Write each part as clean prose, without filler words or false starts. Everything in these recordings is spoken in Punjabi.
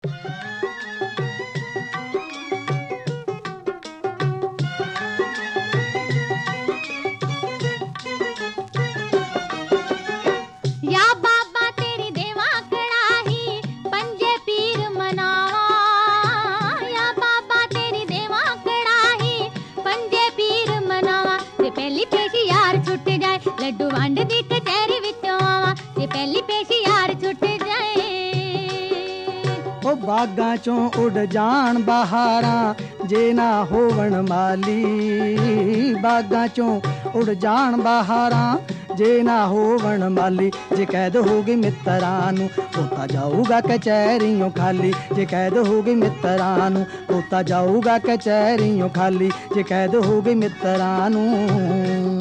ਲੱਡੂ ਵੰਡ ਦੀ ਕਚਹਿਰੀ ਵਿੱਚੋਂ ਆਵਾਂ ਜੇ ਪਹਿਲੀ ਪੇਸ਼ੀ ਯਾਰ ਛੁੱਟ ਜਾਏ। ਉਹ ਬਾਗਾਂ ਚੋਂ ਉੱਡ ਜਾਣ ਬਹਾਰਾਂ ਜੇ ਨਾ ਹੋਵਣ ਮਾਲੀ, ਬਾਗਾਂ ਚੋਂ ਉੱਡ ਜਾਣ ਬਹਾਰਾਂ ਜੇ ਨਾ ਹੋਵਣ ਮਾਲੀ। ਜੇ ਕੈਦ ਹੋ ਗਈ ਮਿੱਤਰਾਂ ਨੂੰ ਪੋਤਾ ਜਾਊਗਾ ਕਚਹਿਰੀਓਂ ਖਾਲੀ, ਜੇ ਕੈਦ ਹੋ ਗਈ ਮਿੱਤਰਾਂ ਨੂੰ ਪੋਤਾ ਜਾਊਗਾ ਕਚਹਿਰੀਓਂ ਖਾਲੀ, ਜੇ ਕੈਦ ਹੋ ਗਈ ਮਿੱਤਰਾਂ ਨੂੰ।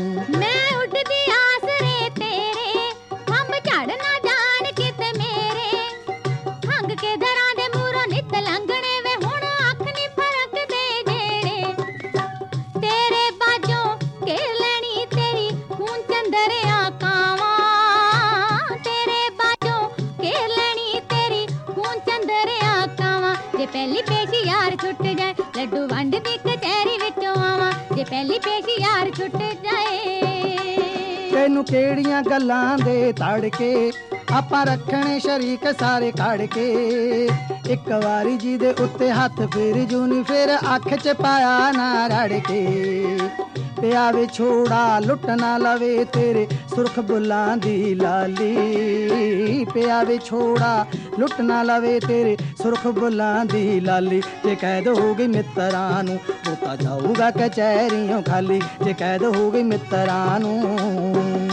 ਪਹਿਲੀ ਪੇਸ਼ੀ ਯਾਰ ਛੁੱਟ ਜਾਏ ਲੱਡੂ ਵੰਡ ਦੀ ਕਚਹਿਰੀ ਵਿੱਚੋਂ ਆਵਾਂ ਜੇ ਪਹਿਲੀ ਪੇਸ਼ੀ ਯਾਰ ਛੁੱਟ ਜਾਏ। ਤੈਨੂੰ ਕਿਹੜੀਆਂ ਗੱਲਾਂ ਦੇ ਤੜਕੇ ਆਪਾਂ ਰੱਖਣੇ ਸ਼ਰੀਕ ਸਾਰੇ ਕੱਢ ਕੇ। ਇੱਕ ਵਾਰੀ ਜਿਹਦੇ ਉੱਤੇ ਹੱਥ ਫੇਰ ਜੂਨੀ ਫਿਰ ਅੱਖ ਚ ਪਾਇਆ ਨਾ ਰੜ ਕੇ। ਪਿਆ ਵਿਛੋੜਾ ਲੁੱਟ ਨਾ ਲਵੇ ਤੇਰੇ ਸੁਰਖ ਬੁੱਲਾਂ ਦੀ ਲਾਲੀ, ਪਿਆ ਵਿਛੋੜਾ ਲੁੱਟ ਨਾ ਲਵੇ ਤੇਰੇ ਸੁਰਖ ਬੁੱਲਾਂ ਦੀ ਲਾਲੀ। ਜੇ ਕੈਦ ਹੋ ਗਈ ਮਿੱਤਰਾਂ ਨੂੰ ਪੋਤਾ ਜਾਊਗਾ ਕਚਹਿਰੀਓਂ ਖਾਲੀ, ਜੇ ਕੈਦ ਹੋ ਗਈ ਮਿੱਤਰਾਂ ਨੂੰ।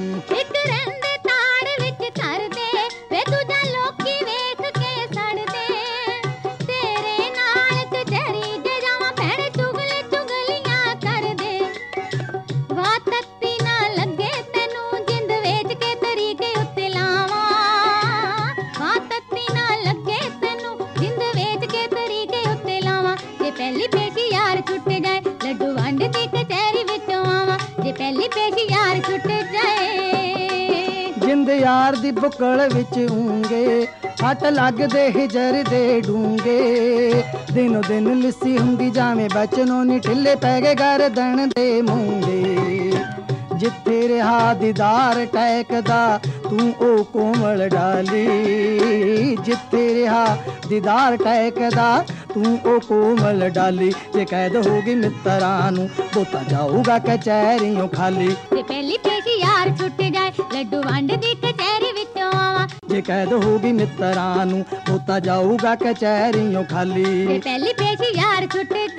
ਪਹਿਲੀ ਪੇਸ਼ੀ ਯਾਰ ਛੁੱਟ ਜਾਏ ਲੱਡੂ ਵੰਡ ਦੀ ਕਚਹਿਰੀ ਵਿੱਚੋਂ ਆਵਾਂ ਜੇ ਪਹਿਲੀ ਪੇਸ਼ੀ ਯਾਰ ਛੁੱਟ ਜਾਏ। ਜਿੰਦ ਯਾਰ ਦੀ ਬੁੱਕਲ ਵਿੱਚ ਉਂਗੇ ਹੱਟ ਲੱਗਦੇ ਹਿਜਰ ਦੇ ਡੂੰਗੇ। ਦਿਨੋ ਦਿਨ ਲਿੱਸੀ ਹੁੰਦੀ ਜਾਵੇਂ ਬਚਨੋਂ ਨੀ ਢਿੱਲੇ ਪੈ ਗਏ ਗਰਦਨ ਦੇ ਮੂੰਗੇ। ਜਿੱਥੇ ਰਿਹਾ ਦੀਦਾਰ ਟੈਕਦਾ ਤੂੰ ਉਹ ਕੋਮਲ ਡਾਲੀ, ਜਿੱਥੇ ਰਿਹਾ ਦੀਦਾਰ ਟੈਕਦਾ ਤੂੰ ਉਹ ਕੋਮਲ ਡਾਲੀ। ਜੇ ਕੈਦ ਹੋ ਗਈ ਮਿੱਤਰਾਂ ਨੂੰ ਪੋਤਾ ਜਾਊਗਾ ਕਚਹਿਰੀਓਂ ਖਾਲੀ, ਜੇ ਪਹਿਲੀ ਪੇਸ਼ੀ ਯਾਰ ਛੁੱਟ ਜਾਏ ਲੱਡੂ ਵੰਡ ਦੀ ਕਚਹਿਰੀ ਵਿੱਚੋਂ ਆਵਾਂ ਜੇ ਕੈਦ ਹੋ ਗਈ ਮਿੱਤਰਾਂ ਨੂੰ ਪੋਤਾ ਜਾਊਗਾ ਕਚਹਿਰੀਓਂ ਖਾਲੀ, ਜੇ ਪਹਿਲੀ ਪੇਸ਼ੀ ਯਾਰ ਛੁੱਟ